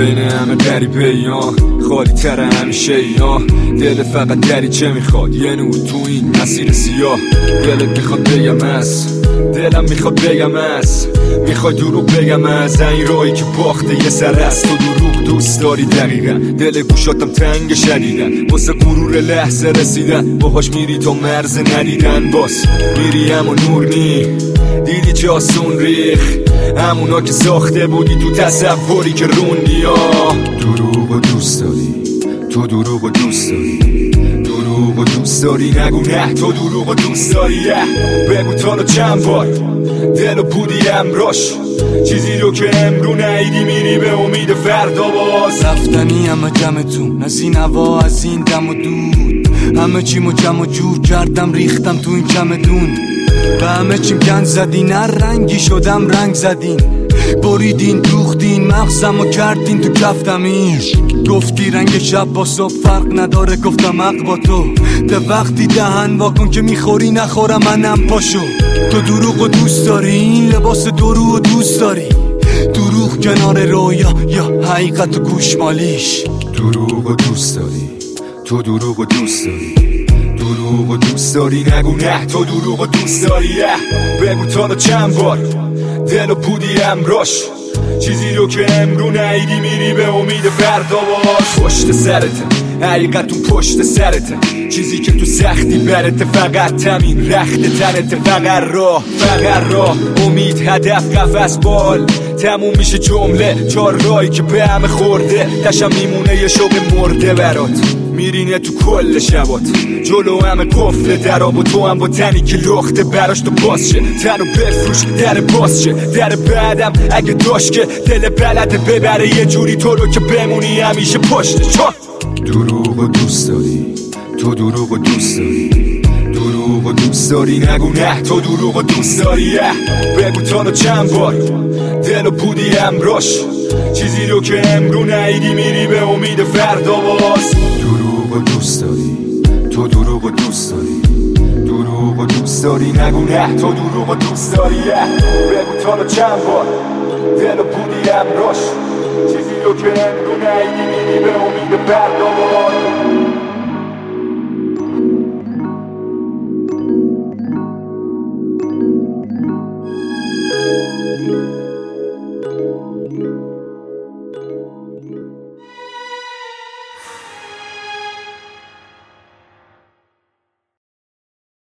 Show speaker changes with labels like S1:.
S1: بین همه غریبه یا خالی تر همیشه یا دل فقط دریچه میخواد یه نور تو این مسیر سیاه. دلت میخواد بگم از دلم میخواد بگم از میخوای دروغ بگم از این راهی که باخته یه سر است. تو دروغ دوست داری دقیقا، دل گوشاتم تنگ شدیدن واسه غرور لحظه رسیدن. باهاش میری تا مرز ندیدن، باز میری اما نور نی دیدی چه آسون ریخ همونا که ساخته بودی تو تصوری که روندی. دروغ و دوست داری تو، دروغ و دوست داری، دروغ و دوست داری، نگو نه تو دروغ و دوست داری. بگو تا رو چند بار دلو بودی امراش، چیزی رو که امرو نیدی میری به امید فردا باز.
S2: رفتنی همه جمعتون از این هوا از این دم و دود، همه چیمو جمع و جور کردم ریختم تو این چمدون. به همه چیم گند زدین، هر رنگی شدم رنگ زدین، بریدین دوختین مغزم و کردین تو کفتمیش. گفتی رنگ شب با صبح فرق نداره، گفتم حق با تو. ده وقتی دهن واکن که میخوری نخورم منم پاشو. تو دروغ و دوست داری، این لباس دروغ و دوست داری، دروغ کنار رویا یا حقیقت و گوشمالیش.
S1: دروغ و دوست داری تو، دروغ و دوست داری، دروغ و دوست داری، نگو نه تو دروغ و دوست داری. بگو تا رو چند بار دلو بودی امراش، چیزی رو که امرو نیدی میری به امید فردا باز. پشت سرته حقیقتون پشت سرته، چیزی که تو سختی برته فقط تمین رخت تنته. فقط راه امید هدف قفس بال تموم میشه جمله. چار رایی که به همه خورده تشم میمونه یه شوق مرده برات. میرینه تو کل شبات جلو همه قفل دراب و تو هم با تنی که لخته براش تو باز شه. تنو بفروش در باز شه، در بعدم اگه داشت که دل بلده ببره یه جوری تو رو که بمونی همیشه پشت چا. دروغ و دوست داری تو، دروغ و دوست داری، دروغ و دوست داری، نگو نه تو دروغ و دوست داری. بگو تا رو چند بار دلو بودی امراش، چیزی رو که امرو نیدی میری به امید فردا باز. دروغ و دوست داری تو، دروغ و دوست داری، دروغ و دوست داری، نگو نه تو دروغ و دوست داری. بگو تا رو چند بار دلو بودی امراش، چیزی رو که امرو نیدی میری به امید فردا باز.